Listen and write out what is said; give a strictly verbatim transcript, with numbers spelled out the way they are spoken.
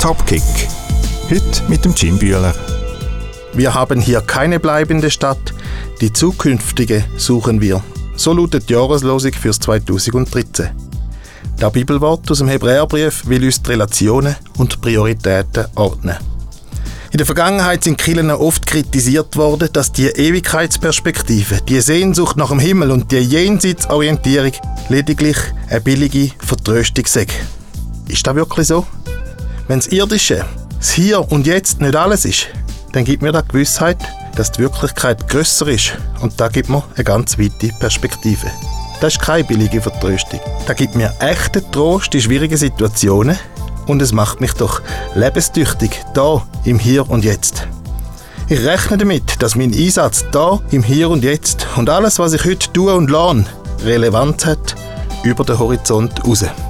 Topkick. Heute mit dem Jim Bühler. Wir haben hier keine bleibende Stadt, die zukünftige suchen wir. So lautet die Jahreslosung fürs zweitausenddreizehn. Das Bibelwort aus dem Hebräerbrief will uns die Relationen und Prioritäten ordnen. In der Vergangenheit sind Kirchen oft kritisiert worden, dass die Ewigkeitsperspektive, die Sehnsucht nach dem Himmel und die Jenseitsorientierung lediglich eine billige Vertröstung sei. Ist das wirklich so? Wenn das Irdische, das Hier und Jetzt nicht alles ist, dann gibt mir das die Gewissheit, dass die Wirklichkeit grösser ist und da gibt mir eine ganz weite Perspektive. Das ist keine billige Vertröstung. Das gibt mir echten Trost in schwierigen Situationen und es macht mich doch lebenstüchtig, da im Hier und Jetzt. Ich rechne damit, dass mein Einsatz da im Hier und Jetzt und alles, was ich heute tue und lerne, Relevanz hat über den Horizont raus.